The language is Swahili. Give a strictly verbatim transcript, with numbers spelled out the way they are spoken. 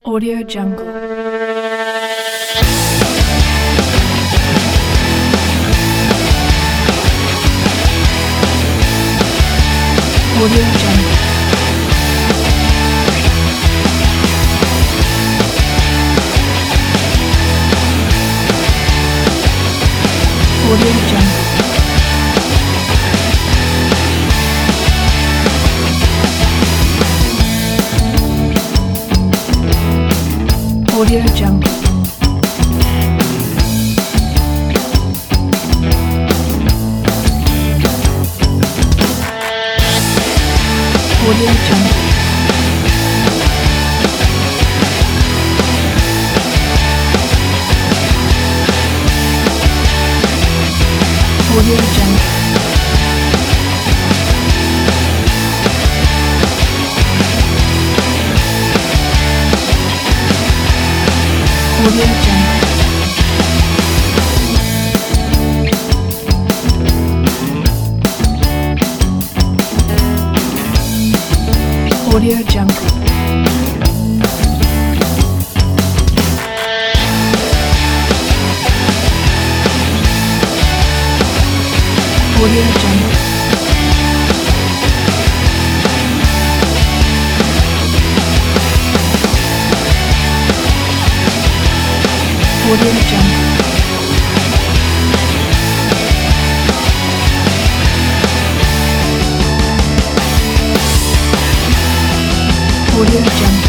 Audio Jungle. Audio Jungle. Audio Jungle. Audio Jungle. Audio Jungle. Audio Jungle. Audio Jungle. Audio Jungle. Audio Jungle. Audio Jungle. Audio Jungle.